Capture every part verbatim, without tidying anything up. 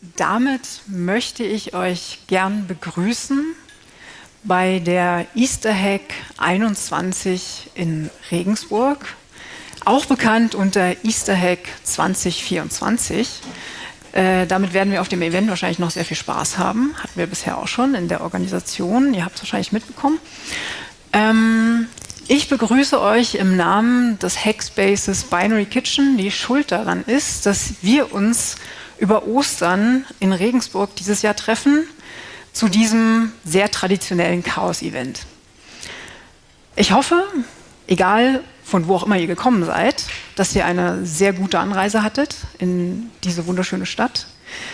damit möchte ich euch gern begrüßen bei der Easter Hack einundzwanzig in Regensburg, auch bekannt unter Easter Hack zwanzig vierundzwanzig. Äh, damit werden wir auf dem Event wahrscheinlich noch sehr viel Spaß haben. Hatten wir bisher auch schon in der Organisation. Ihr habt es wahrscheinlich mitbekommen. Ähm, ich begrüße euch im Namen des Hackspaces Binary Kitchen, die schuld daran ist, dass wir uns über Ostern in Regensburg dieses Jahr treffen zu diesem sehr traditionellen Chaos-Event. Ich hoffe, egal von wo auch immer ihr gekommen seid, dass ihr eine sehr gute Anreise hattet in diese wunderschöne Stadt.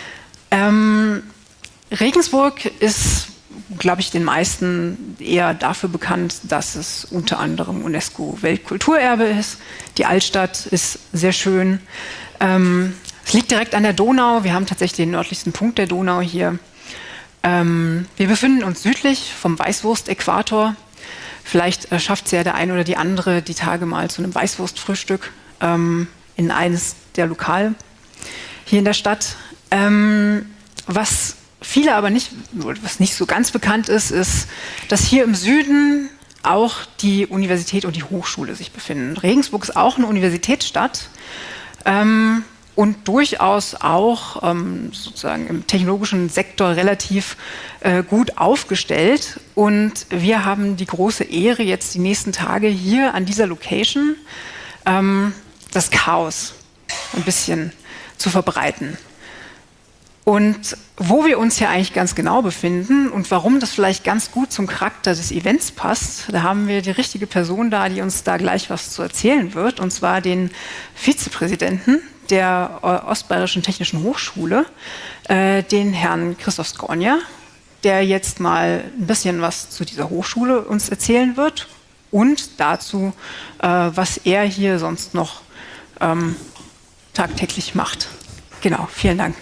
Ähm, Regensburg ist, glaube ich, den meisten eher dafür bekannt, dass es unter anderem UNESCO-Weltkulturerbe ist. Die Altstadt ist sehr schön. Ähm, es liegt direkt an der Donau. Wir haben tatsächlich den nördlichsten Punkt der Donau hier. Ähm, wir befinden uns südlich vom Weißwurst-Äquator. Vielleicht äh, schafft es ja der eine oder die andere die Tage mal zu einem Weißwurstfrühstück ähm, in eines der Lokale hier in der Stadt. Ähm, was viele aber nicht, was nicht so ganz bekannt ist, ist, dass hier im Süden auch die Universität und die Hochschule sich befinden. Regensburg ist auch eine Universitätsstadt ähm, und durchaus auch ähm, sozusagen im technologischen Sektor relativ äh, gut aufgestellt. Und wir haben die große Ehre, jetzt die nächsten Tage hier an dieser Location ähm, das Chaos ein bisschen zu verbreiten. Und wo wir uns hier eigentlich ganz genau befinden und warum das vielleicht ganz gut zum Charakter des Events passt, da haben wir die richtige Person da, die uns da gleich was zu erzählen wird, und zwar den Vizepräsidenten der Ostbayerischen Technischen Hochschule, äh, den Herrn Christoph Skornja, der jetzt mal ein bisschen was zu dieser Hochschule uns erzählen wird und dazu, äh, was er hier sonst noch ähm, tagtäglich macht. Genau, vielen Dank.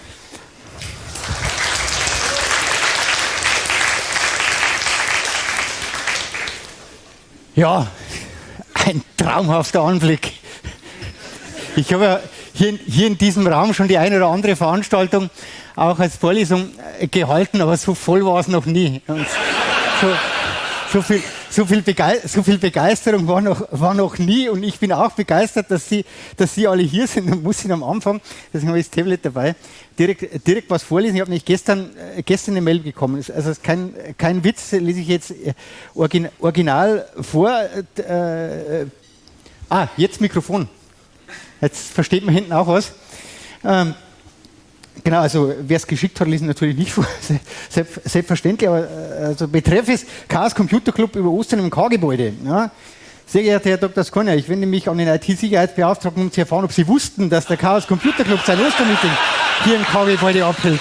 Ja, ein traumhafter Anblick. Ich habe ja hier, hier in diesem Raum schon die eine oder andere Veranstaltung auch als Vorlesung gehalten, aber so voll war es noch nie. Und so, so, viel, so, viel so viel Begeisterung war noch, war noch nie, und ich bin auch begeistert, dass Sie, dass Sie alle hier sind. Und muss ich am Anfang, deswegen habe ich das Tablet dabei, direkt, direkt was vorlesen. Ich habe nämlich gestern, gestern eine Mail bekommen. Also es ist kein, kein Witz, lese ich jetzt origin, original vor. Äh, ah, jetzt Mikrofon. Jetzt versteht man hinten auch was. Ähm, genau, also wer es geschickt hat, lesen natürlich nicht vor, selbstverständlich, aber also betreff ist Chaos Computer Club über Ostern im K-Gebäude. Ja. Sehr geehrter Herr Doktor Skornja, ich wende mich an den I T-Sicherheitsbeauftragten, um zu erfahren, ob Sie wussten, dass der Chaos Computer Club sein Ostermeeting hier im K-Gebäude abhält.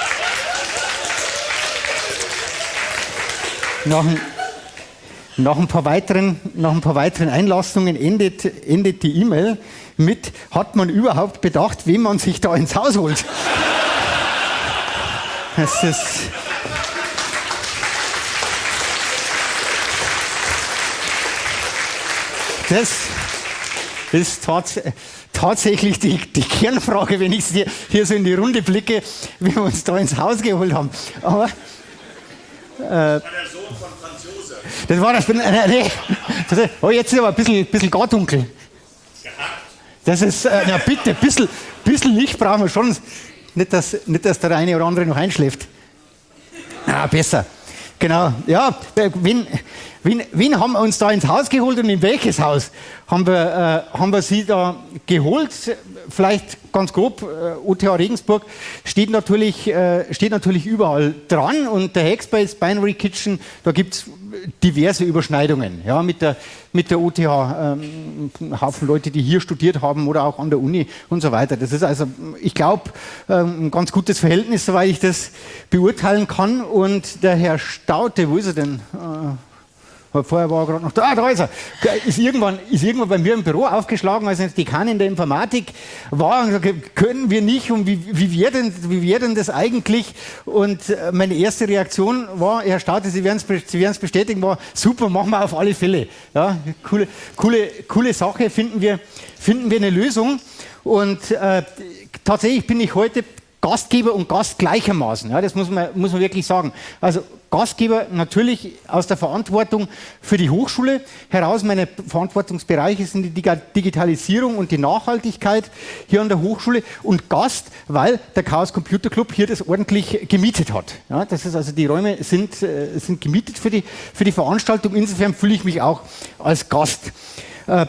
Nach ein, nach ein paar weiteren, nach ein paar weiteren Einlassungen endet, endet die E-Mail mit: Hat man überhaupt bedacht, wem man sich da ins Haus holt? Das ist das ist tats tatsächlich die, die Kernfrage, wenn ich hier, hier so in die Runde blicke, wie wir uns da ins Haus geholt haben. Aber äh, das war der Sohn von Franz Josef. Das war das. Äh, nee. das oh, jetzt ist aber ein bisschen, bisschen gar dunkel. Das ist, äh, na bitte, ein bisschen, bisschen Licht brauchen wir schon. Nicht dass, nicht, dass der eine oder andere noch einschläft. Na, besser. Genau, ja, wen, wen, wen haben wir uns da ins Haus geholt und in welches Haus haben wir, äh, haben wir Sie da geholt? Vielleicht ganz grob, äh, O T H Regensburg steht natürlich, äh, steht natürlich überall dran, und der Hackspace Binary Kitchen, da gibt es diverse Überschneidungen, ja, mit der, mit der O T H, ähm, ein Haufen Leute, die hier studiert haben oder auch an der Uni und so weiter. Das ist also, ich glaube, ähm, ein ganz gutes Verhältnis, soweit ich das beurteilen kann. Und der Herr Staute, wo ist er denn? Äh, Vorher war er gerade noch da. Ah, da ist er. Ist irgendwann, ist irgendwann bei mir im Büro aufgeschlagen, als ich Dekan der Informatik war, und gesagt, können wir nicht, und wie, wie wäre denn, wie wär denn das eigentlich? Und meine erste Reaktion war, Herr Staute, Sie werden es Sie werden's bestätigen, war super, machen wir auf alle Fälle. Ja, coole, coole, coole Sache, finden wir, finden wir eine Lösung. Und äh, tatsächlich bin ich heute Gastgeber und Gast gleichermaßen. Ja, das muss man, muss man wirklich sagen. Also Gastgeber natürlich aus der Verantwortung für die Hochschule heraus. Meine Verantwortungsbereiche sind die Digitalisierung und die Nachhaltigkeit hier an der Hochschule und Gast, weil der Chaos Computer Club hier das ordentlich gemietet hat. Ja, das ist also, die Räume sind, äh, sind gemietet für die, für die Veranstaltung. Insofern fühle ich mich auch als Gast. Äh,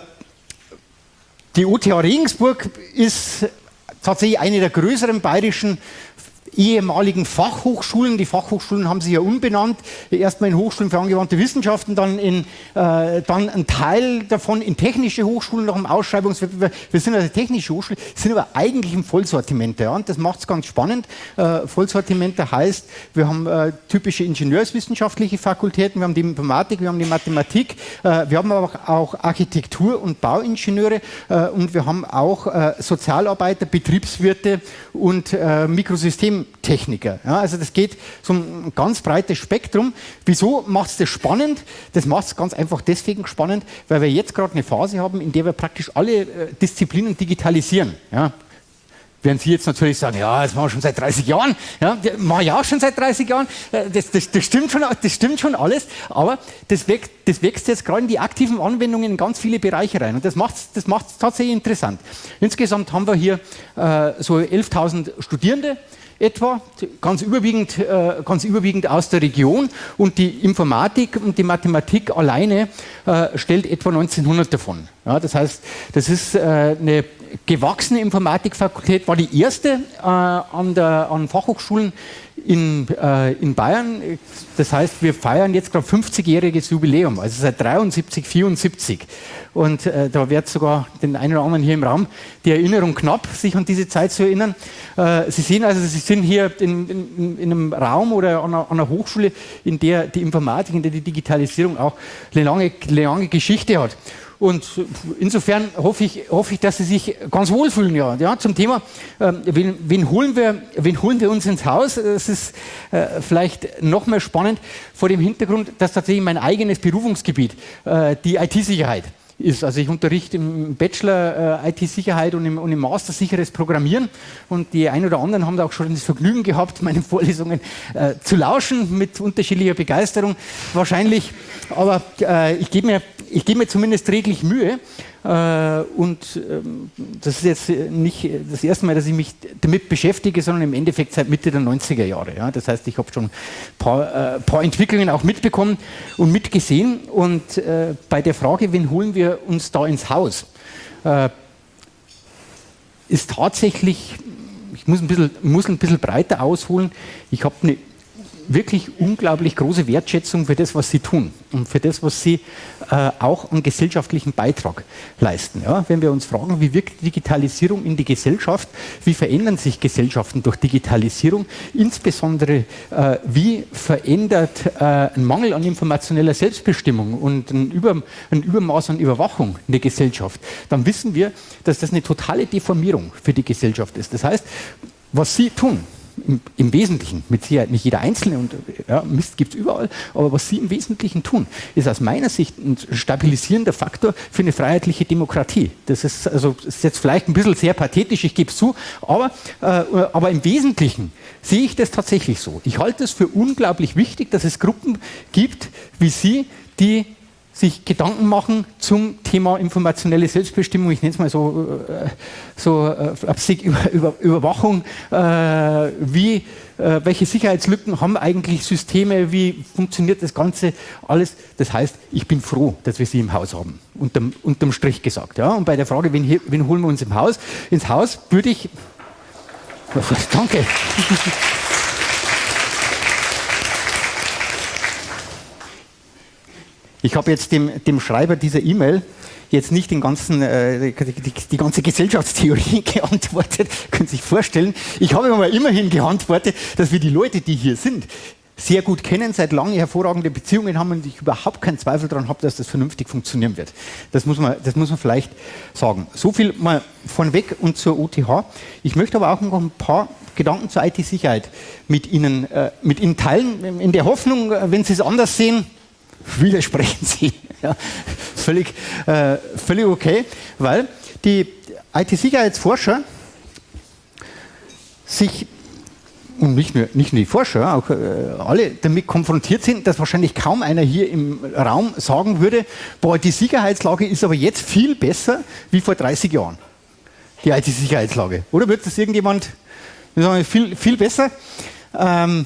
die O T H Regensburg ist tatsächlich eine der größeren bayerischen ehemaligen Fachhochschulen. Die Fachhochschulen haben sich ja umbenannt. Erstmal in Hochschulen für angewandte Wissenschaften, dann, in, äh, dann ein Teil davon in technische Hochschulen nach dem Ausschreibungswettbewerb. Wir sind also technische Hochschulen, sind aber eigentlich im Vollsortiment. Ja, und das macht es ganz spannend. Äh, Vollsortiment heißt, wir haben äh, typische ingenieurswissenschaftliche Fakultäten, wir haben die Informatik, wir haben die Mathematik, äh, wir haben aber auch Architektur- und Bauingenieure äh, und wir haben auch äh, Sozialarbeiter, Betriebswirte und äh, Mikrosystem Techniker. Ja, also das geht so ein ganz breites Spektrum. Wieso macht es das spannend? Das macht es ganz einfach deswegen spannend, weil wir jetzt gerade eine Phase haben, in der wir praktisch alle äh, Disziplinen digitalisieren. Ja. Während Sie jetzt natürlich sagen, ja, das machen wir schon seit dreißig Jahren. Ja, das mache ich auch schon seit dreißig Jahren. Das, das, das, stimmt schon, das stimmt schon alles. Aber das wächst, das wächst jetzt gerade in die aktiven Anwendungen in ganz viele Bereiche rein. Und das macht es das macht's tatsächlich interessant. Insgesamt haben wir hier äh, so elftausend Studierende etwa, ganz überwiegend, äh, ganz überwiegend aus der Region, und die Informatik und die Mathematik alleine äh, stellt etwa neunzehnhundert davon. Ja, das heißt, das ist äh, eine gewachsene Informatikfakultät, war die erste äh, an, der, an Fachhochschulen in, äh, in Bayern. Das heißt, wir feiern jetzt gerade fünfzigjähriges Jubiläum, also seit dreiundsiebzig, vierundsiebzig. Und äh, da wird sogar den einen oder anderen hier im Raum die Erinnerung knapp, sich an diese Zeit zu erinnern. Äh, Sie sehen also, Sie sind hier in, in, in einem Raum oder an einer, an einer Hochschule, in der die Informatik, in der die Digitalisierung auch eine lange, eine lange Geschichte hat. Und insofern hoffe ich, hoffe ich, dass Sie sich ganz wohlfühlen. Ja, ja, zum Thema, äh, wen, wen, holen wir, wen holen wir uns ins Haus? Das ist äh, vielleicht noch mehr spannend vor dem Hintergrund, dass tatsächlich mein eigenes Berufungsgebiet äh, die I T-Sicherheit ist. Also ich unterrichte im Bachelor äh, I T-Sicherheit und im, und im Master sicheres Programmieren, und die einen oder anderen haben da auch schon das Vergnügen gehabt, meinen Vorlesungen äh, zu lauschen mit unterschiedlicher Begeisterung wahrscheinlich, aber äh, ich gebe mir, ich gebe mir zumindest redlich Mühe. Äh, und ähm, das ist jetzt nicht das erste Mal, dass ich mich damit beschäftige, sondern im Endeffekt seit Mitte der neunziger Jahre. Ja? Das heißt, ich habe schon ein paar, äh, paar Entwicklungen auch mitbekommen und mitgesehen. Und äh, bei der Frage, wen holen wir uns da ins Haus, äh, ist tatsächlich, ich muss ein bisschen, muss ein bisschen breiter ausholen, ich habe eine wirklich unglaublich große Wertschätzung für das, was Sie tun und für das, was Sie äh, auch an gesellschaftlichen Beitrag leisten. Ja, wenn wir uns fragen, wie wirkt Digitalisierung in die Gesellschaft, wie verändern sich Gesellschaften durch Digitalisierung, insbesondere äh, wie verändert äh, ein Mangel an informationeller Selbstbestimmung und ein, Über, ein Übermaß an Überwachung eine Gesellschaft, dann wissen wir, dass das eine totale Deformierung für die Gesellschaft ist. Das heißt, was Sie tun, Im, im Wesentlichen, mit Sicherheit nicht jeder Einzelne, und ja, Mist gibt es überall, aber was Sie im Wesentlichen tun, ist aus meiner Sicht ein stabilisierender Faktor für eine freiheitliche Demokratie. Das ist, also, ist jetzt vielleicht ein bisschen sehr pathetisch, ich gebe es zu, aber, äh, aber im Wesentlichen sehe ich das tatsächlich so. Ich halte es für unglaublich wichtig, dass es Gruppen gibt wie Sie, die sich Gedanken machen zum Thema informationelle Selbstbestimmung, ich nenne es mal so, äh, so äh, über, über, Überwachung, äh, wie, äh, welche Sicherheitslücken haben eigentlich Systeme, wie funktioniert das Ganze alles. Das heißt, ich bin froh, dass wir Sie im Haus haben, unterm, unterm Strich gesagt. Ja? Und bei der Frage, wen, hier, wen holen wir uns im Haus, ins Haus, würde ich... Danke. Ich habe jetzt dem, dem Schreiber dieser E-Mail jetzt nicht den ganzen, äh, die, die, die ganze Gesellschaftstheorie geantwortet, können Sie sich vorstellen. Ich habe aber immerhin geantwortet, dass wir die Leute, die hier sind, sehr gut kennen, seit langem hervorragende Beziehungen haben und ich überhaupt keinen Zweifel daran habe, dass das vernünftig funktionieren wird. Das muss man, das muss man vielleicht sagen. So viel mal vornweg und zur O T H. Ich möchte aber auch noch ein paar Gedanken zur I T-Sicherheit mit Ihnen, äh, mit Ihnen teilen, in der Hoffnung, wenn Sie es anders sehen, widersprechen Sie. Ja, völlig, äh, völlig okay, weil die I T-Sicherheitsforscher sich und nicht nur, nicht nur die Forscher, auch äh, alle damit konfrontiert sind, dass wahrscheinlich kaum einer hier im Raum sagen würde, boah, die Sicherheitslage ist aber jetzt viel besser wie vor dreißig Jahren. Die I T-Sicherheitslage. Oder wird das irgendjemand sagen, viel, viel besser? Ähm,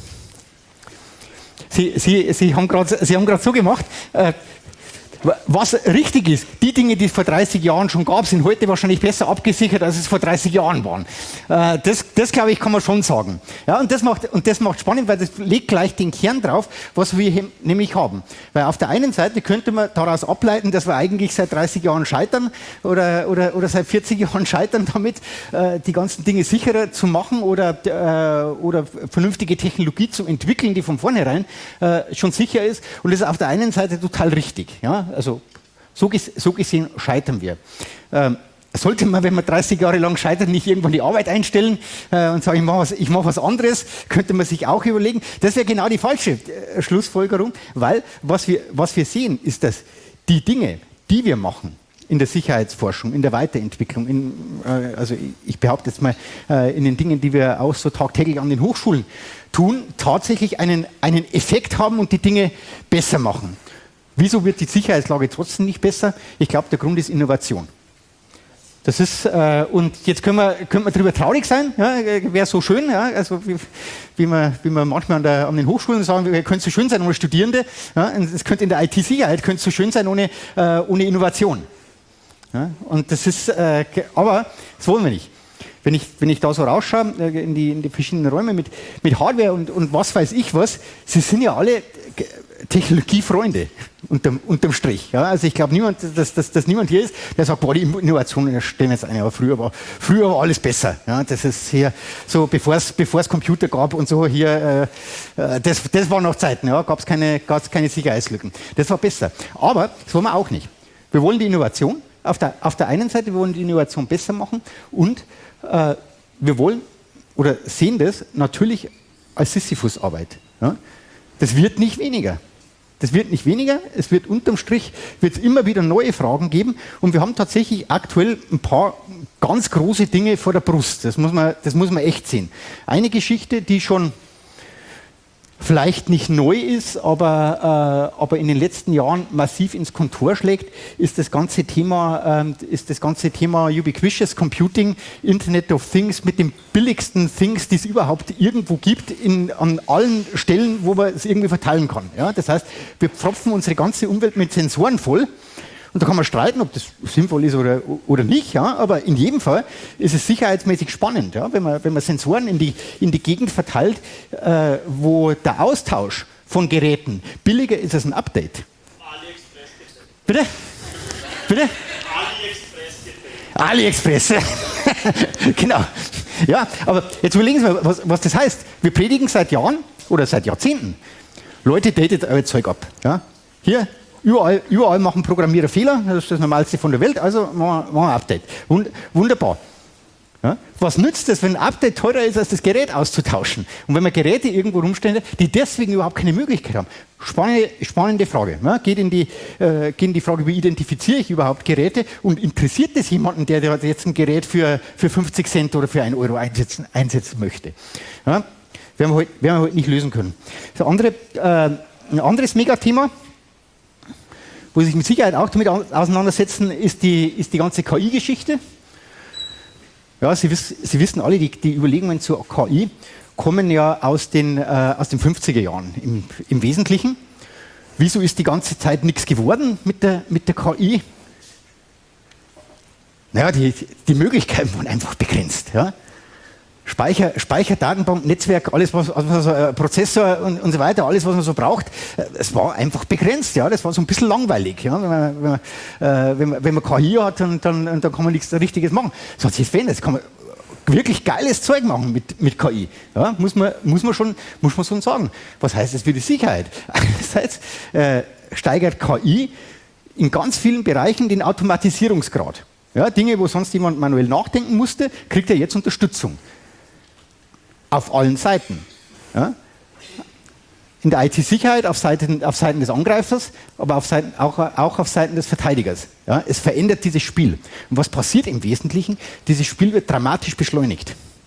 Sie, Sie, Sie haben gerade so gemacht, äh, was richtig ist, die Dinge, die es vor dreißig Jahren schon gab, sind heute wahrscheinlich besser abgesichert, als es vor dreißig Jahren waren. Äh, das, das glaube ich, kann man schon sagen. Ja, und, das macht, und das macht spannend, weil das legt gleich den Kern drauf, was wir hier nämlich haben. Weil auf der einen Seite könnte man daraus ableiten, dass wir eigentlich seit dreißig Jahren scheitern oder, oder, oder seit vierzig Jahren scheitern damit, äh, die ganzen Dinge sicherer zu machen oder, äh, oder vernünftige Technologie zu entwickeln, die von vornherein äh, schon sicher ist. Und das ist auf der einen Seite total richtig. Ja? Also so, ges so gesehen scheitern wir. Ähm, sollte man, wenn man dreißig Jahre lang scheitert, nicht irgendwann die Arbeit einstellen äh, und sagen, ich mache was, ich mach was anderes, könnte man sich auch überlegen. Das wäre genau die falsche äh, Schlussfolgerung, weil was wir, was wir sehen, ist, dass die Dinge, die wir machen in der Sicherheitsforschung, in der Weiterentwicklung, in, äh, also ich behaupte jetzt mal, äh, in den Dingen, die wir auch so tagtäglich an den Hochschulen tun, tatsächlich einen, einen Effekt haben und die Dinge besser machen. Wieso wird die Sicherheitslage trotzdem nicht besser? Ich glaube, der Grund ist Innovation. Das ist, äh, und jetzt können wir, können wir darüber traurig sein, ja, wäre so schön, ja, also wie, wie, man, wie man manchmal an, der, an den Hochschulen sagen, könnte so schön sein ohne Studierende, ja, es könnte in der I T-Sicherheit könnte so schön sein ohne, äh, ohne Innovation. Ja, und das ist, äh, aber das wollen wir nicht. Wenn ich, wenn ich da so rausschaue äh, in, die, in die verschiedenen Räume mit, mit Hardware und, und was weiß ich was, sie sind ja alle Technologiefreunde unterm, unterm Strich. Ja? Also ich glaube, niemand, dass, dass, dass niemand hier ist, der sagt, boah, die Innovationen stellen jetzt ein, aber früher war, früher war alles besser. Ja? Das ist hier so, bevor es bevor es Computer gab und so hier, äh, das, das waren noch Zeiten, ja? gab es keine, gab's keine Sicherheitslücken. Das war besser. Aber das wollen wir auch nicht. Wir wollen die Innovation. Auf der, auf der einen Seite, wir wollen die Innovation besser machen und äh, wir wollen oder sehen das natürlich als Sisyphus-Arbeit. Ja? Das wird nicht weniger. Das wird nicht weniger. Es wird unterm Strich wird es immer wieder neue Fragen geben. Und wir haben tatsächlich aktuell ein paar ganz große Dinge vor der Brust. Das muss man, das muss man echt sehen. Eine Geschichte, die schon vielleicht nicht neu ist, aber, äh, aber in den letzten Jahren massiv ins Kontor schlägt, ist das ganze Thema, äh, ist das ganze Thema Ubiquitous Computing, Internet of Things mit den billigsten Things, die es überhaupt irgendwo gibt, in, an allen Stellen, wo man es irgendwie verteilen kann. Ja? Das heißt, wir pfropfen unsere ganze Umwelt mit Sensoren voll. Und da kann man streiten, ob das sinnvoll ist oder, oder nicht, ja? Aber in jedem Fall ist es sicherheitsmäßig spannend, ja? wenn, man, wenn man Sensoren in die, in die Gegend verteilt, äh, wo der Austausch von Geräten billiger ist als ein Update. AliExpress bitte. Bitte? Bitte? AliExpress. AliExpress. Genau. Ja, aber jetzt überlegen Sie mal, was, was das heißt. Wir predigen seit Jahren oder seit Jahrzehnten. Leute, datet euer Zeug ab. Ja? Hier. Überall, überall machen Programmierer Fehler, das ist das Normalste von der Welt, also machen wir, machen wir ein Update. Wund, wunderbar. Ja? Was nützt es, wenn ein Update teurer ist, als das Gerät auszutauschen? Und wenn man Geräte irgendwo rumstellen, die deswegen überhaupt keine Möglichkeit haben? Spannende, spannende Frage. Ja? Geht, in die, äh, geht in die Frage, wie identifiziere ich überhaupt Geräte und interessiert es jemanden, der, der jetzt ein Gerät für, für fünfzig Cent oder für einen Euro einsetzen, einsetzen möchte? Ja? Werden, wir heute, werden wir heute nicht lösen können. Das andere, äh, ein anderes Megathema, wo sich mit Sicherheit auch damit auseinandersetzen, ist die, ist die ganze K I-Geschichte. Ja, Sie, wiss, Sie wissen alle, die, die Überlegungen zur K I kommen ja aus den, äh, aus den fünfziger Jahren im, im Wesentlichen. Wieso ist die ganze Zeit nichts geworden mit der, mit der K I? Naja, die, die Möglichkeiten waren einfach begrenzt. Ja? Speicher, Speicher, Datenbank, Netzwerk, alles was, also äh, Prozessor und, und so weiter, alles was man so braucht, es war einfach begrenzt, ja, das war so ein bisschen langweilig, ja, wenn man, wenn man, äh, wenn man, wenn man K I hat, dann, dann, dann kann man nichts Richtiges machen. Das hat sich jetzt verändert, jetzt kann man wirklich geiles Zeug machen mit, mit K I, ja, muss man, muss man schon, muss man schon sagen. Was heißt das für die Sicherheit? Einerseits äh, steigert K I in ganz vielen Bereichen den Automatisierungsgrad. Ja, Dinge, wo sonst jemand manuell nachdenken musste, kriegt er jetzt Unterstützung. Auf allen Seiten. Ja? In der I T-Sicherheit auf Seiten, auf Seiten des Angreifers, aber auf Seiten, auch, auch auf Seiten des Verteidigers. Ja? Es verändert dieses Spiel. Und was passiert im Wesentlichen? Dieses Spiel wird dramatisch beschleunigt.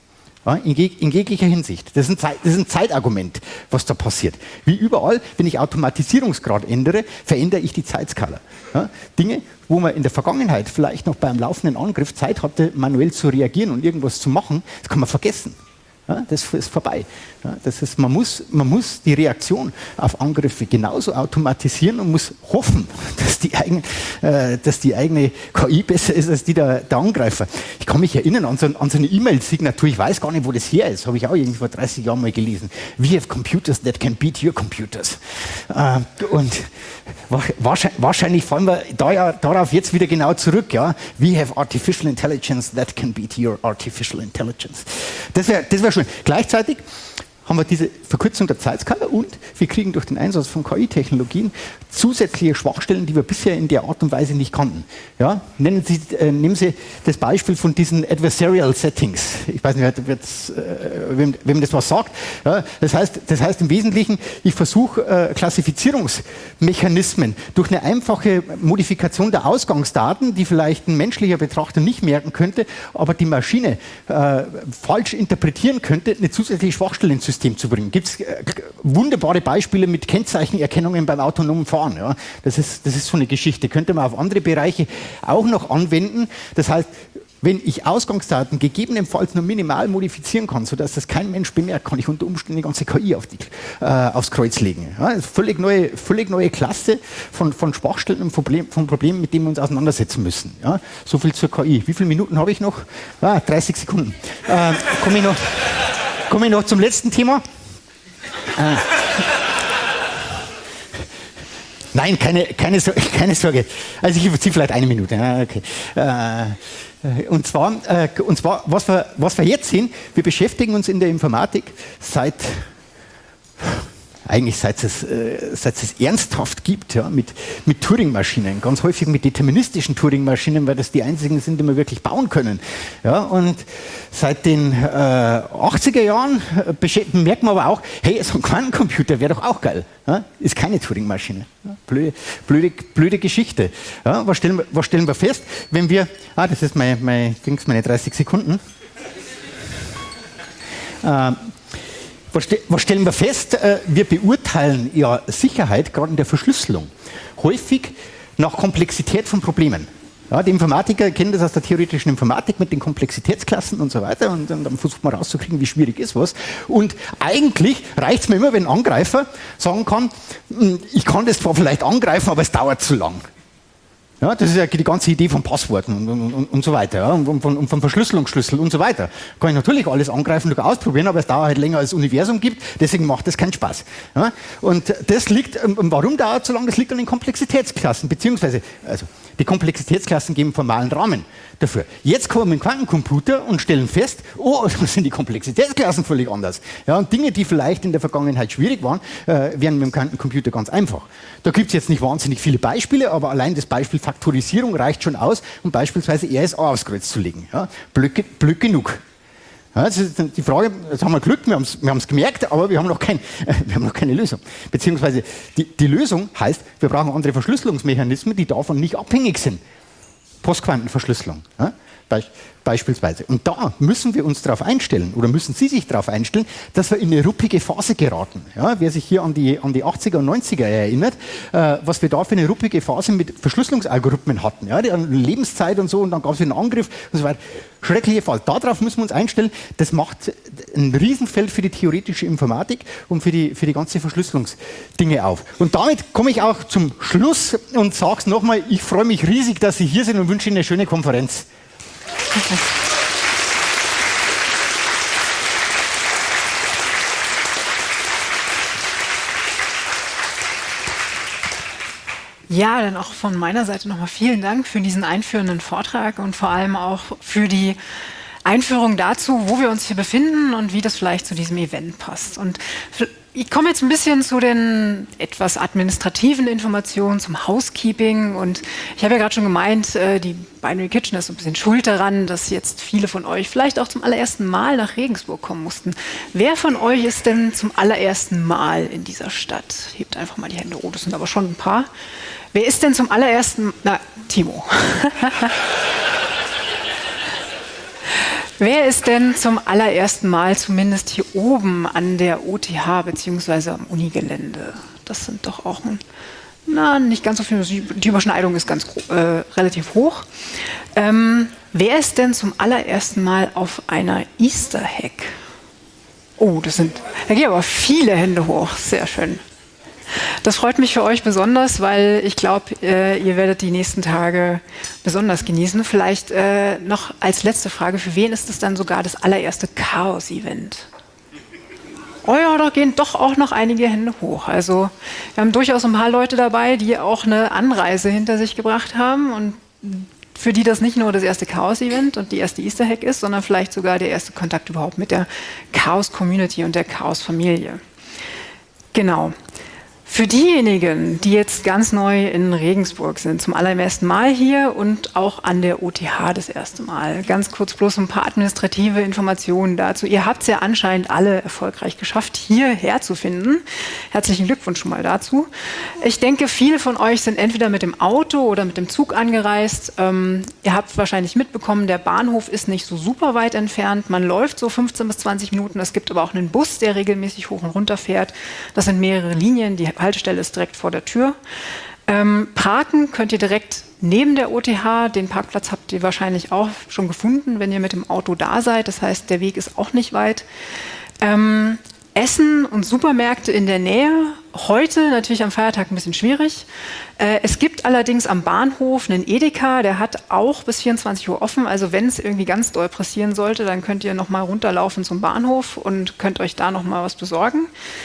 Ja, in, jeg in jeglicher Hinsicht. Das ist, ein Zeit, das ist ein Zeitargument, was da passiert. Wie überall, wenn ich Automatisierungsgrad ändere, verändere ich die Zeitskala. Ja, Dinge, wo man in der Vergangenheit vielleicht noch beim laufenden Angriff Zeit hatte, manuell zu reagieren und irgendwas zu machen, das kann man vergessen. Ja, das ist vorbei. Ja, das ist, man, muss, man muss die Reaktion auf Angriffe genauso automatisieren und muss hoffen, dass die, eigen, äh, dass die eigene K I besser ist als die der, der Angreifer. Ich kann mich erinnern an so, an so eine E-Mail-Signatur, ich weiß gar nicht, wo das her ist, habe ich auch irgendwie vor dreißig Jahren mal gelesen. We have computers that can beat your computers. Äh, und wahrscheinlich, wahrscheinlich fallen wir da ja, darauf jetzt wieder genau zurück. Ja? We have artificial intelligence that can beat your artificial intelligence. Das wäre das wär schön. Gleichzeitig haben wir diese Verkürzung der Zeitskala und wir kriegen durch den Einsatz von K I-Technologien zusätzliche Schwachstellen, die wir bisher in der Art und Weise nicht kannten. Ja? Nennen Sie, äh, nehmen Sie das Beispiel von diesen Adversarial Settings. Ich weiß nicht, äh, wem, wem das was sagt. Ja? Das heißt, das heißt im Wesentlichen, ich versuche äh, Klassifizierungsmechanismen durch eine einfache Modifikation der Ausgangsdaten, die vielleicht ein menschlicher Betrachter nicht merken könnte, aber die Maschine äh, falsch interpretieren könnte, eine zusätzliche Schwachstelle ins System zu bringen. Gibt es äh, wunderbare Beispiele mit Kennzeichenerkennungen beim autonomen Fahren. Ja. Das ist, das ist so eine Geschichte. Könnte man auf andere Bereiche auch noch anwenden. Das heißt, wenn ich Ausgangsdaten gegebenenfalls nur minimal modifizieren kann, sodass das kein Mensch bemerkt, kann ich unter Umständen die ganze K I auf die, äh, aufs Kreuz legen. Ja, das ist völlig neue, völlig neue Klasse von, von Schwachstellen und Problem, von Problemen, mit denen wir uns auseinandersetzen müssen. Ja, so viel zur K I. Wie viele Minuten habe ich noch? Ah, dreißig Sekunden. Äh, Komme ich, komm ich noch zum letzten Thema? Äh. Nein, keine, keine, keine Sorge. Also ich überziehe vielleicht eine Minute. Okay. Und zwar, und zwar was, wir, was wir jetzt sehen, wir beschäftigen uns in der Informatik seit, eigentlich seit es, seit es ernsthaft gibt, ja, mit, mit Turing-Maschinen, ganz häufig mit deterministischen Turing-Maschinen, weil das die einzigen sind, die wir wirklich bauen können. Ja, und seit den äh, achtziger Jahren äh, merkt man aber auch, hey, so ein Quantencomputer wäre doch auch geil. Ja? Ist keine Turing-Maschine. Ja? Blöde, blöde, blöde Geschichte. Ja? Was, stellen wir, was stellen wir fest, wenn wir, ah, das ist mein, mein, meine dreißig Sekunden. Äh, Was, ste was stellen wir fest? Äh, wir beurteilen ja Sicherheit, gerade in der Verschlüsselung, häufig nach Komplexität von Problemen. Ja, die Informatiker kennen das aus der theoretischen Informatik mit den Komplexitätsklassen und so weiter und, und dann versucht man rauszukriegen, wie schwierig ist was. Und eigentlich reicht es mir immer, wenn ein Angreifer sagen kann, ich kann das zwar vielleicht angreifen, aber es dauert zu lang. Ja, das ist ja die ganze Idee von Passworten und, und, und, und so weiter, ja, und von, und von Verschlüsselungsschlüssel und so weiter. Kann ich natürlich alles angreifen und ausprobieren, aber es dauert halt länger, als es Universum gibt, deswegen macht das keinen Spaß. Ja, und das liegt, warum dauert es so lange? Das liegt an den Komplexitätsklassen, beziehungsweise, also die Komplexitätsklassen geben formalen Rahmen dafür. Jetzt kommen wir mit dem Quantencomputer und stellen fest, oh, da sind die Komplexitätsklassen völlig anders. Ja, und Dinge, die vielleicht in der Vergangenheit schwierig waren, äh, werden mit dem Quantencomputer ganz einfach. Da gibt es jetzt nicht wahnsinnig viele Beispiele, aber allein das Beispiel Faktorisierung reicht schon aus, um beispielsweise R S A aufs Kreuz zu legen. Ja, blöd, blöd genug. Ja, das ist die Frage, jetzt haben wir Glück, wir haben es wir gemerkt, aber wir haben, noch kein, äh, wir haben noch keine Lösung. Beziehungsweise die, die Lösung heißt, wir brauchen andere Verschlüsselungsmechanismen, die davon nicht abhängig sind. Postquantenverschlüsselung. Ja? Be beispielsweise. Und da müssen wir uns darauf einstellen, oder müssen Sie sich darauf einstellen, dass wir in eine ruppige Phase geraten. Ja? Wer sich hier an die, an die achtziger und neunziger erinnert, äh, was wir da für eine ruppige Phase mit Verschlüsselungsalgorithmen hatten. Ja? Die Lebenszeit und so, und dann gab es einen Angriff und so weiter. Schreckliche Phase. Darauf müssen wir uns einstellen. Das macht ein Riesenfeld für die theoretische Informatik und für die, für die ganze Verschlüsselungsdinge auf. Und damit komme ich auch zum Schluss und sage es nochmal, ich freue mich riesig, dass Sie hier sind und wünsche Ihnen eine schöne Konferenz. Ja, dann auch von meiner Seite nochmal vielen Dank für diesen einführenden Vortrag und vor allem auch für die Einführung dazu, wo wir uns hier befinden und wie das vielleicht zu diesem Event passt. Und ich komme jetzt ein bisschen zu den etwas administrativen Informationen, zum Housekeeping. Und ich habe ja gerade schon gemeint, die Binary Kitchen ist ein bisschen schuld daran, dass jetzt viele von euch vielleicht auch zum allerersten Mal nach Regensburg kommen mussten. Wer von euch ist denn zum allerersten Mal in dieser Stadt? Hebt einfach mal die Hände. Oh, das sind aber schon ein paar. Wer ist denn zum allerersten Mal? Na, Timo. Wer ist denn zum allerersten Mal zumindest hier oben an der O T H bzw. am Unigelände? Das sind doch auch ein, na, nicht ganz so viel, die Überschneidung ist ganz äh, relativ hoch. Ähm, wer ist denn zum allerersten Mal auf einer Easter Hack? Oh, das sind, da gehen aber viele Hände hoch, sehr schön. Das freut mich für euch besonders, weil ich glaube, äh, ihr werdet die nächsten Tage besonders genießen. Vielleicht äh, noch als letzte Frage, für wen ist es dann sogar das allererste Chaos-Event? Oh ja, da gehen doch auch noch einige Hände hoch. Also wir haben durchaus ein paar Leute dabei, die auch eine Anreise hinter sich gebracht haben und für die das nicht nur das erste Chaos-Event und die erste Easter Hack ist, sondern vielleicht sogar der erste Kontakt überhaupt mit der Chaos-Community und der Chaos-Familie. Genau. Für diejenigen, die jetzt ganz neu in Regensburg sind, zum allerersten Mal hier und auch an der O T H das erste Mal, ganz kurz bloß ein paar administrative Informationen dazu. Ihr habt es ja anscheinend alle erfolgreich geschafft, hierher zu finden. Herzlichen Glückwunsch schon mal dazu. Ich denke, viele von euch sind entweder mit dem Auto oder mit dem Zug angereist. Ähm, ihr habt wahrscheinlich mitbekommen, der Bahnhof ist nicht so super weit entfernt. Man läuft so fünfzehn bis zwanzig Minuten. Es gibt aber auch einen Bus, der regelmäßig hoch und runter fährt. Das sind mehrere Linien, die Haltestelle ist direkt vor der Tür. Ähm, parken könnt ihr direkt neben der O T H. Den Parkplatz habt ihr wahrscheinlich auch schon gefunden, wenn ihr mit dem Auto da seid. Das heißt, der Weg ist auch nicht weit. Ähm, Essen und Supermärkte in der Nähe. Heute natürlich am Feiertag ein bisschen schwierig. Äh, es gibt allerdings am Bahnhof einen Edeka, der hat auch bis vierundzwanzig Uhr offen. Also wenn es irgendwie ganz doll passieren sollte, dann könnt ihr noch mal runterlaufen zum Bahnhof und könnt euch da noch mal was besorgen.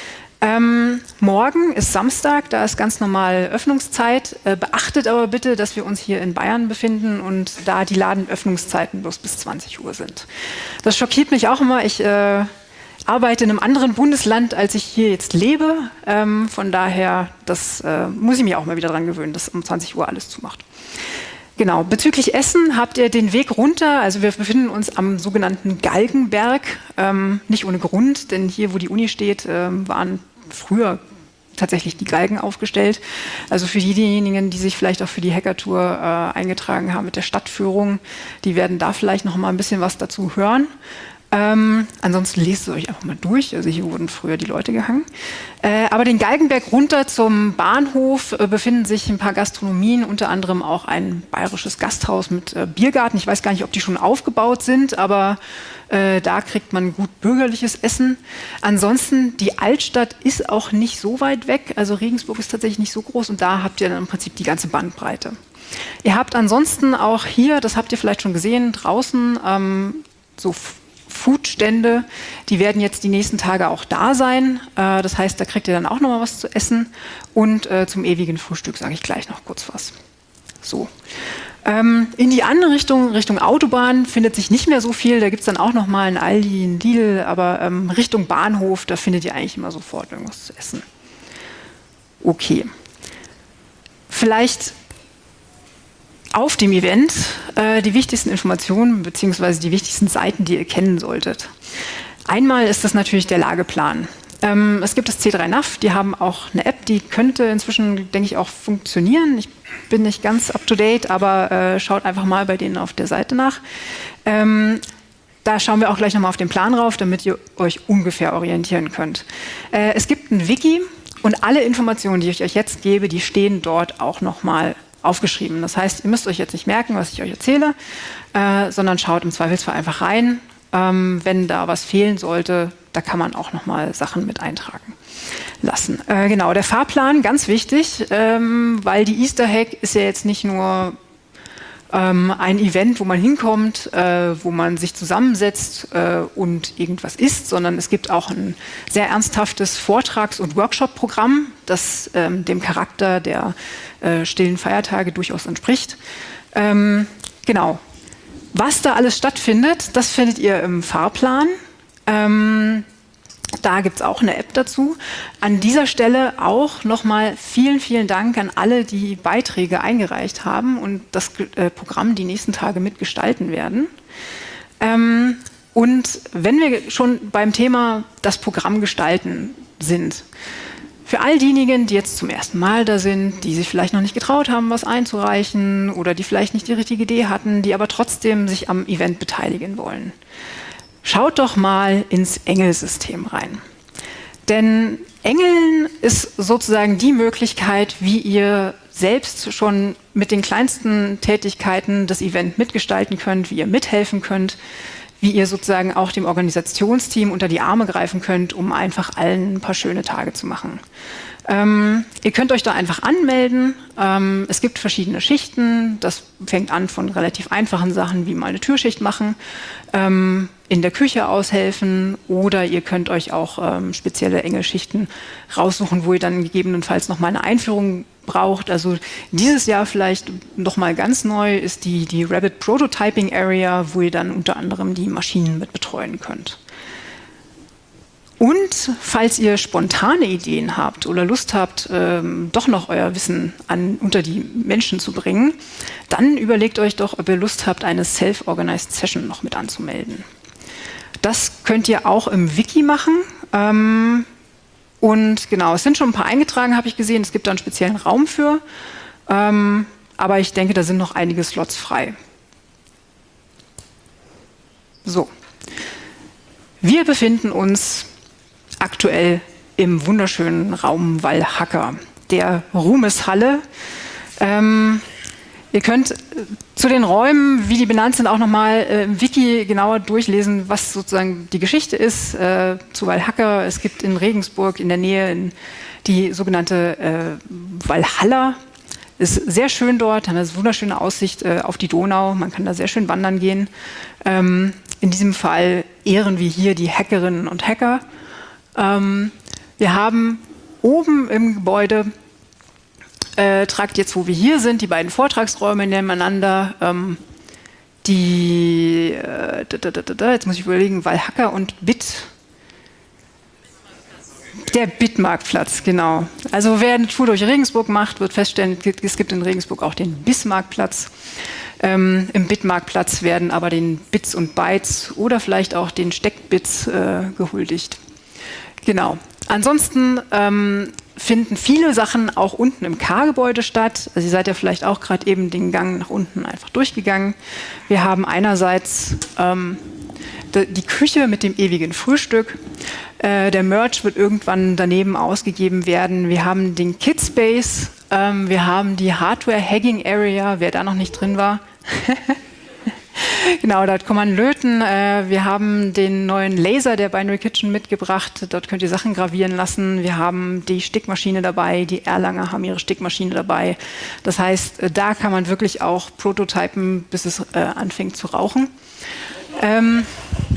Ähm, morgen ist Samstag, da ist ganz normal Öffnungszeit. Äh, beachtet aber bitte, dass wir uns hier in Bayern befinden und da die Ladenöffnungszeiten bloß bis zwanzig Uhr sind. Das schockiert mich auch immer. Ich äh, arbeite in einem anderen Bundesland, als ich hier jetzt lebe. Ähm, von daher, das äh, muss ich mich auch mal wieder dran gewöhnen, dass um zwanzig Uhr alles zumacht. Genau, bezüglich Essen habt ihr den Weg runter, also wir befinden uns am sogenannten Galgenberg, ähm, nicht ohne Grund, denn hier, wo die Uni steht, ähm, waren früher tatsächlich die Galgen aufgestellt. Also für diejenigen, die sich vielleicht auch für die Hackertour äh, eingetragen haben mit der Stadtführung, die werden da vielleicht noch mal ein bisschen was dazu hören. Ähm, ansonsten lest es euch einfach mal durch. Also hier wurden früher die Leute gehangen. Äh, aber den Galgenberg runter zum Bahnhof äh, befinden sich ein paar Gastronomien, unter anderem auch ein bayerisches Gasthaus mit äh, Biergarten. Ich weiß gar nicht, ob die schon aufgebaut sind, aber äh, da kriegt man gut bürgerliches Essen. Ansonsten, die Altstadt ist auch nicht so weit weg. Also Regensburg ist tatsächlich nicht so groß und da habt ihr dann im Prinzip die ganze Bandbreite. Ihr habt ansonsten auch hier, das habt ihr vielleicht schon gesehen, draußen ähm, so Foodstände, die werden jetzt die nächsten Tage auch da sein. Äh, das heißt, da kriegt ihr dann auch noch mal was zu essen. Und äh, zum ewigen Frühstück sage ich gleich noch kurz was. So. Ähm, in die andere Richtung, Richtung Autobahn, findet sich nicht mehr so viel. Da gibt es dann auch noch mal einen Aldi, einen Lidl. Aber ähm, Richtung Bahnhof, da findet ihr eigentlich immer sofort irgendwas zu essen. Okay. Vielleicht auf dem Event äh, die wichtigsten Informationen bzw. die wichtigsten Seiten, die ihr kennen solltet. Einmal ist das natürlich der Lageplan. Ähm, es gibt das C drei N A V, die haben auch eine App, die könnte inzwischen, denke ich, auch funktionieren. Ich bin nicht ganz up to date, aber äh, schaut einfach mal bei denen auf der Seite nach. Ähm, da schauen wir auch gleich nochmal auf den Plan rauf, damit ihr euch ungefähr orientieren könnt. Äh, es gibt ein Wiki und alle Informationen, die ich euch jetzt gebe, die stehen dort auch nochmal aufgeschrieben. Das heißt, ihr müsst euch jetzt nicht merken, was ich euch erzähle, äh, sondern schaut im Zweifelsfall einfach rein. Ähm, wenn da was fehlen sollte, da kann man auch nochmal Sachen mit eintragen lassen. Äh, genau, der Fahrplan, ganz wichtig, ähm, weil die Easter Hack ist ja jetzt nicht nur ähm, ein Event, wo man hinkommt, äh, wo man sich zusammensetzt äh, und irgendwas isst, sondern es gibt auch ein sehr ernsthaftes Vortrags- und Workshop-Programm, das ähm, dem Charakter der äh, stillen Feiertage durchaus entspricht. Ähm, genau. Was da alles stattfindet, das findet ihr im Fahrplan. Ähm, Da gibt es auch eine App dazu. An dieser Stelle auch nochmal vielen, vielen Dank an alle, die Beiträge eingereicht haben und das äh, Programm die nächsten Tage mitgestalten werden. Ähm, und wenn wir schon beim Thema das Programm gestalten sind, Für all diejenigen, die jetzt zum ersten Mal da sind, die sich vielleicht noch nicht getraut haben, was einzureichen oder die vielleicht nicht die richtige Idee hatten, die aber trotzdem sich am Event beteiligen wollen. Schaut doch mal ins Engelsystem rein. Denn Engeln ist sozusagen die Möglichkeit, wie ihr selbst schon mit den kleinsten Tätigkeiten das Event mitgestalten könnt, wie ihr mithelfen könnt, wie ihr sozusagen auch dem Organisationsteam unter die Arme greifen könnt, um einfach allen ein paar schöne Tage zu machen. Ähm, ihr könnt euch da einfach anmelden. Ähm, es gibt verschiedene Schichten. Das fängt an von relativ einfachen Sachen, wie mal eine Türschicht machen, ähm, in der Küche aushelfen, oder ihr könnt euch auch ähm, spezielle Engelschichten raussuchen, wo ihr dann gegebenenfalls noch mal eine Einführung braucht. Also dieses Jahr vielleicht noch mal ganz neu ist die, die Rabbit Prototyping Area, wo ihr dann unter anderem die Maschinen mit betreuen könnt. Und falls ihr spontane Ideen habt oder Lust habt, ähm, doch noch euer Wissen an, unter die Menschen zu bringen, dann überlegt euch doch, ob ihr Lust habt, eine Self-Organized Session noch mit anzumelden. Das könnt ihr auch im Wiki machen. Ähm, und genau, es sind schon ein paar eingetragen, habe ich gesehen. Es gibt da einen speziellen Raum für. Ähm, aber ich denke, da sind noch einige Slots frei. So. Wir befinden uns aktuell im wunderschönen Raum Walhalla, der Ruhmeshalle. Ähm, ihr könnt äh, zu den Räumen, wie die benannt sind, auch nochmal äh, im Wiki genauer durchlesen, was sozusagen die Geschichte ist äh, zu Walhalla. Es gibt in Regensburg in der Nähe in die sogenannte äh, Walhalla. Ist sehr schön dort, hat eine wunderschöne Aussicht äh, auf die Donau. Man kann da sehr schön wandern gehen. Ähm, in diesem Fall ehren wir hier die Hackerinnen und Hacker. Ähm, wir haben oben im Gebäude, äh, tragt jetzt, wo wir hier sind, die beiden Vortragsräume nebeneinander. Ähm, die, äh, da, da, da, da, jetzt muss ich überlegen, Walhalla und Bit. Der Bitmarktplatz, genau. Also wer eine Tour durch Regensburg macht, wird feststellen, es gibt in Regensburg auch den Bismarckplatz. Ähm, Im Bitmarktplatz werden aber den Bits und Bytes oder vielleicht auch den Steckbits äh, gehuldigt. Genau. Ansonsten ähm, finden viele Sachen auch unten im K-Gebäude statt. Also ihr seid ja vielleicht auch gerade eben den Gang nach unten einfach durchgegangen. Wir haben einerseits ähm, die Küche mit dem ewigen Frühstück. Äh, der Merch wird irgendwann daneben ausgegeben werden. Wir haben den Kidspace. Ähm, wir haben die Hardware-Hagging Area, wer da noch nicht drin war. Genau, dort kann man löten. Äh, wir haben den neuen Laser der Binary Kitchen mitgebracht. Dort könnt ihr Sachen gravieren lassen. Wir haben die Stickmaschine dabei. Die Erlanger haben ihre Stickmaschine dabei. Das heißt, äh, da kann man wirklich auch prototypen, bis es äh, anfängt zu rauchen. Ähm,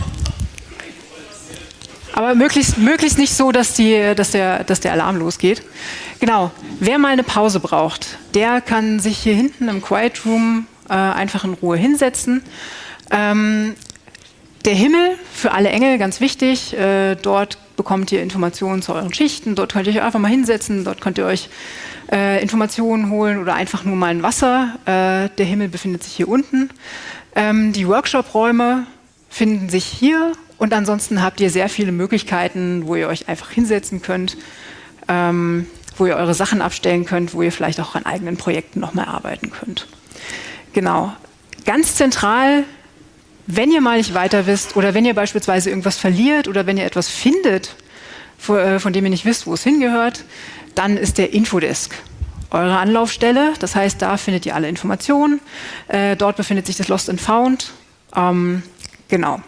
aber möglichst, möglichst nicht so, dass, die, dass, der, dass der Alarm losgeht. Genau, wer mal eine Pause braucht, der kann sich hier hinten im Quiet Room äh, einfach in Ruhe hinsetzen. Ähm, der Himmel für alle Engel, ganz wichtig. Äh, dort bekommt ihr Informationen zu euren Schichten. Dort könnt ihr euch einfach mal hinsetzen. Dort könnt ihr euch äh, Informationen holen oder einfach nur mal ein Wasser. Äh, der Himmel befindet sich hier unten. Ähm, die Workshop-Räume finden sich hier. Und ansonsten habt ihr sehr viele Möglichkeiten, wo ihr euch einfach hinsetzen könnt, ähm, wo ihr eure Sachen abstellen könnt, wo ihr vielleicht auch an eigenen Projekten nochmal arbeiten könnt. Genau. Ganz zentral, wenn ihr mal nicht weiter wisst oder wenn ihr beispielsweise irgendwas verliert oder wenn ihr etwas findet, von dem ihr nicht wisst, wo es hingehört, dann ist der Infodesk eure Anlaufstelle. Das heißt, da findet ihr alle Informationen. Äh, dort befindet sich das Lost and Found. Ähm, genau.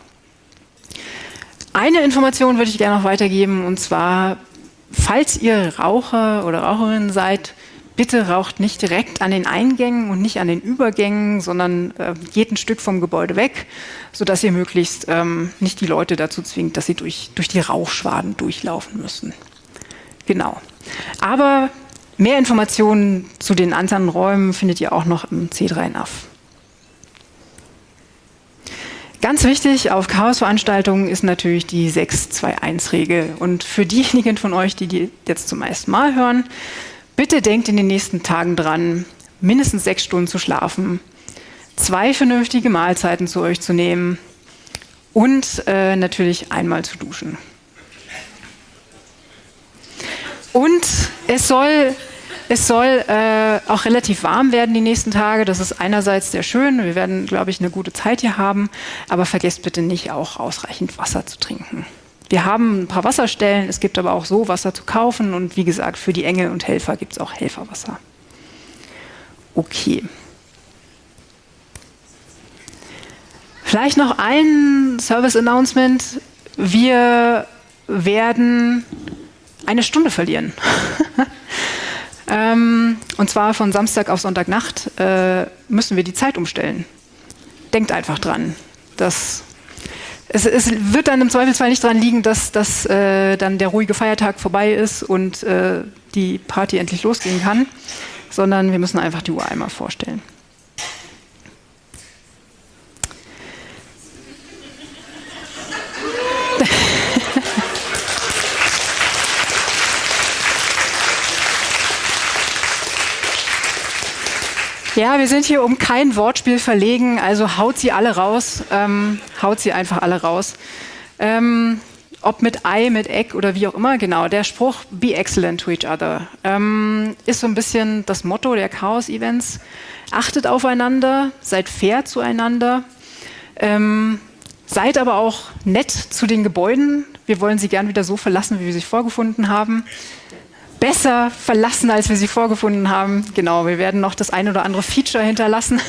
Eine Information würde ich gerne noch weitergeben, und zwar, falls ihr Raucher oder Raucherin seid, bitte raucht nicht direkt an den Eingängen und nicht an den Übergängen, sondern äh, geht ein Stück vom Gebäude weg, sodass ihr möglichst ähm, nicht die Leute dazu zwingt, dass sie durch, durch die Rauchschwaden durchlaufen müssen. Genau. Aber mehr Informationen zu den anderen Räumen findet ihr auch noch im C drei N A V. Ganz wichtig auf Chaos-Veranstaltungen ist natürlich die sechs zwei eins Regel. Und für diejenigen von euch, die die jetzt zum ersten Mal hören, bitte denkt in den nächsten Tagen dran, mindestens sechs Stunden zu schlafen, zwei vernünftige Mahlzeiten zu euch zu nehmen und äh, natürlich einmal zu duschen. Und es soll, es soll äh, auch relativ warm werden die nächsten Tage. Das ist einerseits sehr schön. Wir werden, glaube ich, eine gute Zeit hier haben. Aber vergesst bitte nicht, auch ausreichend Wasser zu trinken. Wir haben ein paar Wasserstellen. Es gibt aber auch so Wasser zu kaufen. Und wie gesagt, für die Engel und Helfer gibt es auch Helferwasser. Okay. Vielleicht noch ein Service-Announcement. Wir werden eine Stunde verlieren. ähm, und zwar von Samstag auf Sonntagnacht äh, müssen wir die Zeit umstellen. Denkt einfach dran. Das, es, es wird dann im Zweifelsfall nicht daran liegen, dass, dass äh, dann der ruhige Feiertag vorbei ist und äh, die Party endlich losgehen kann, sondern wir müssen einfach die Uhr einmal vorstellen. Ja, wir sind hier um kein Wortspiel verlegen, also haut sie alle raus, ähm, haut sie einfach alle raus. Ähm, ob mit Ei, mit Egg oder wie auch immer, genau, der Spruch "Be excellent to each other" ähm, ist so ein bisschen das Motto der Chaos-Events. Achtet aufeinander, seid fair zueinander, ähm, seid aber auch nett zu den Gebäuden. Wir wollen sie gern wieder so verlassen, wie wir sie vorgefunden haben. Besser verlassen, als wir sie vorgefunden haben. Genau, wir werden noch das ein oder andere Feature hinterlassen.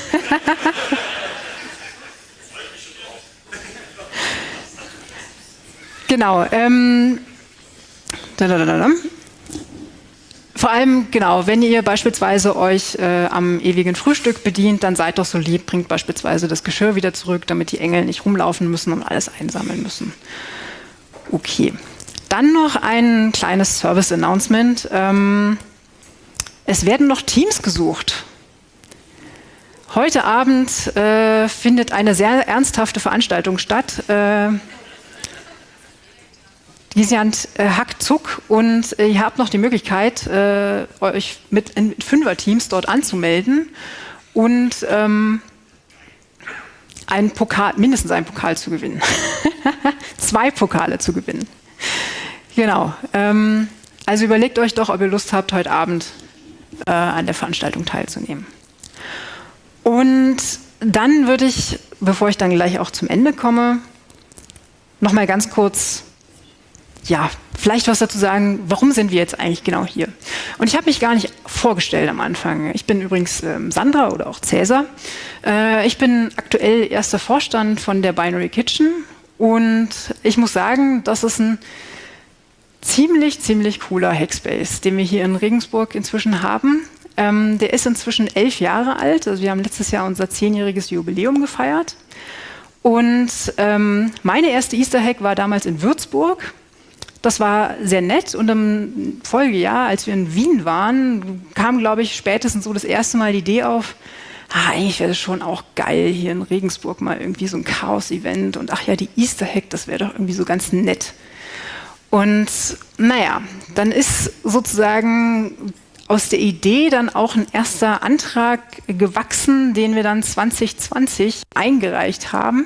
Genau. Ähm, da, da, da, da. Vor allem, genau, wenn ihr beispielsweise euch äh, am ewigen Frühstück bedient, dann seid doch so lieb, bringt beispielsweise das Geschirr wieder zurück, damit die Engel nicht rumlaufen müssen und alles einsammeln müssen. Okay. Dann noch ein kleines Service-Announcement. Ähm, es werden noch Teams gesucht. Heute Abend äh, findet eine sehr ernsthafte Veranstaltung statt. Äh, die nennt äh, Hackzuck und äh, ihr habt noch die Möglichkeit, äh, euch mit, mit Fünfer-Teams dort anzumelden und ähm, einen Pokal, mindestens einen Pokal zu gewinnen. Zwei Pokale zu gewinnen. Genau. Ähm, also überlegt euch doch, ob ihr Lust habt, heute Abend äh, an der Veranstaltung teilzunehmen. Und dann würde ich, bevor ich dann gleich auch zum Ende komme, noch mal ganz kurz, ja, vielleicht was dazu sagen, warum sind wir jetzt eigentlich genau hier? Und ich habe mich gar nicht vorgestellt am Anfang. Ich bin übrigens ähm, Sandra oder auch Cäsar. Äh, ich bin aktuell erster Vorstand von der Binary Kitchen und ich muss sagen, das ist ein ziemlich, ziemlich cooler Hackspace, den wir hier in Regensburg inzwischen haben. Ähm, der ist inzwischen elf Jahre alt. Also wir haben letztes Jahr unser zehnjähriges Jubiläum gefeiert. Und ähm, meine erste Easter Hack war damals in Würzburg. Das war sehr nett. Und im Folgejahr, als wir in Wien waren, kam, glaube ich, spätestens so das erste Mal die Idee auf, ah, eigentlich wäre es schon auch geil, hier in Regensburg mal irgendwie so ein Chaos-Event. Und ach ja, die Easter Hack, das wäre doch irgendwie so ganz nett. Und naja, dann ist sozusagen aus der Idee dann auch ein erster Antrag gewachsen, den wir dann zwanzig zwanzig eingereicht haben.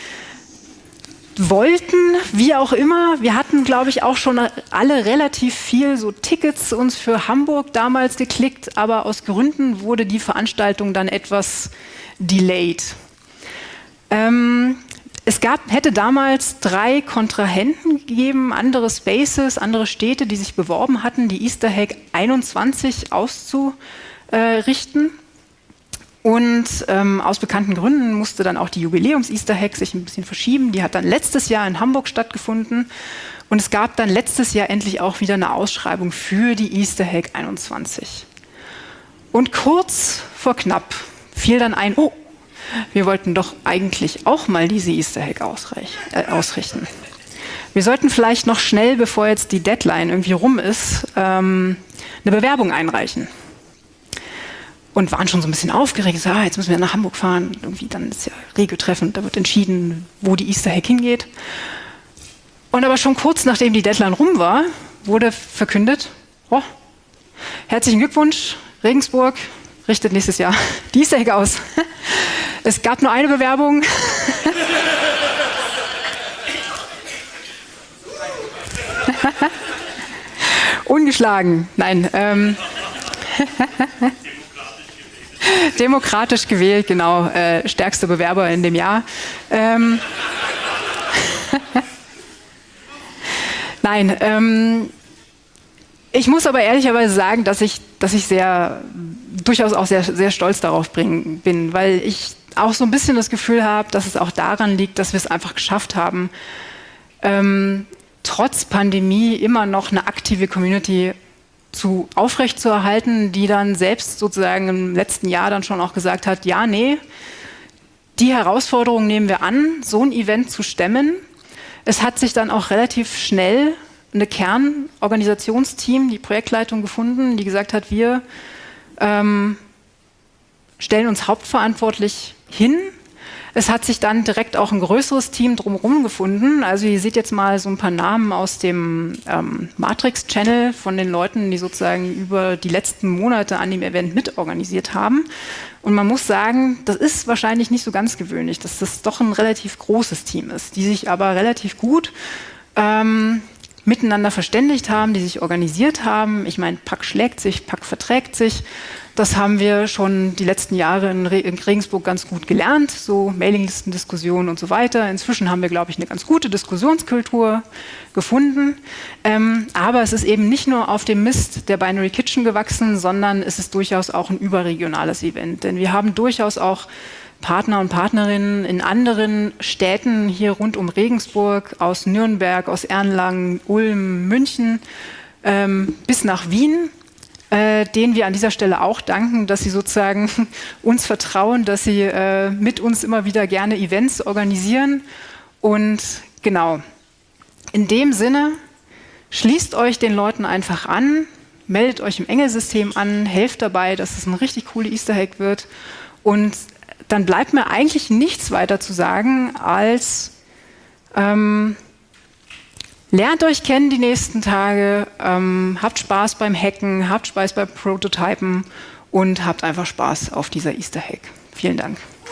Wollten, wie auch immer, wir hatten, glaube ich, auch schon alle relativ viel so Tickets uns für Hamburg damals geklickt, aber aus Gründen wurde die Veranstaltung dann etwas delayed. Ähm, Es gab, hätte damals drei Kontrahenten gegeben, andere Spaces, andere Städte, die sich beworben hatten, die Easter Hack einundzwanzig auszurichten. Und ähm, aus bekannten Gründen musste dann auch die Jubiläums-Easter Hack sich ein bisschen verschieben. Die hat dann letztes Jahr in Hamburg stattgefunden. Und es gab dann letztes Jahr endlich auch wieder eine Ausschreibung für die Easter Hack einundzwanzig. Und kurz vor knapp fiel dann ein, oh, wir wollten doch eigentlich auch mal diese Easter Hack ausreich, äh, ausrichten. Wir sollten vielleicht noch schnell, bevor jetzt die Deadline irgendwie rum ist, ähm, eine Bewerbung einreichen. Und waren schon so ein bisschen aufgeregt, so, ah, jetzt müssen wir nach Hamburg fahren. Irgendwie dann ist ja Regio-Treffen, da wird entschieden, wo die Easter Hack hingeht. Und aber schon kurz nachdem die Deadline rum war, wurde verkündet, oh, herzlichen Glückwunsch, Regensburg richtet nächstes Jahr die Easter Hack aus. Es gab nur eine Bewerbung. Ungeschlagen, nein. Ähm, Demokratisch gewählt, genau, äh, stärkster Bewerber in dem Jahr. Ähm Nein, ähm, ich muss aber ehrlicherweise sagen, dass ich, dass ich sehr, durchaus auch sehr, sehr stolz darauf bring, bin, weil ich auch so ein bisschen das Gefühl habe, dass es auch daran liegt, dass wir es einfach geschafft haben, ähm, trotz Pandemie immer noch eine aktive Community zu aufrechtzuerhalten, die dann selbst sozusagen im letzten Jahr dann schon auch gesagt hat, ja, nee, die Herausforderung nehmen wir an, so ein Event zu stemmen. Es hat sich dann auch relativ schnell eine Kernorganisationsteam, die Projektleitung gefunden, die gesagt hat, wir ähm, stellen uns hauptverantwortlich hin. Es hat sich dann direkt auch ein größeres Team drumherum gefunden. Also ihr seht jetzt mal so ein paar Namen aus dem ähm, Matrix-Channel von den Leuten, die sozusagen über die letzten Monate an dem Event mitorganisiert haben. Und man muss sagen, das ist wahrscheinlich nicht so ganz gewöhnlich, dass das doch ein relativ großes Team ist, die sich aber relativ gut ähm, miteinander verständigt haben, die sich organisiert haben. Ich meine, Pack schlägt sich, Pack verträgt sich. Das haben wir schon die letzten Jahre in, Re in Regensburg ganz gut gelernt, so Mailinglistendiskussionen und so weiter. Inzwischen haben wir, glaube ich, eine ganz gute Diskussionskultur gefunden. Ähm, aber es ist eben nicht nur auf dem Mist der Binary Kitchen gewachsen, sondern es ist durchaus auch ein überregionales Event. Denn wir haben durchaus auch Partner und Partnerinnen in anderen Städten hier rund um Regensburg, aus Nürnberg, aus Erlangen, Ulm, München ähm, bis nach Wien, Äh, denen wir an dieser Stelle auch danken, dass sie sozusagen uns vertrauen, dass sie äh, mit uns immer wieder gerne Events organisieren. Und genau, in dem Sinne, schließt euch den Leuten einfach an, meldet euch im Engelsystem an, helft dabei, dass es ein richtig coole Easter Egg wird. Und dann bleibt mir eigentlich nichts weiter zu sagen, als ähm, lernt euch kennen die nächsten Tage, ähm, habt Spaß beim Hacken, habt Spaß beim Prototypen und habt einfach Spaß auf dieser Easter Egg. Vielen Dank.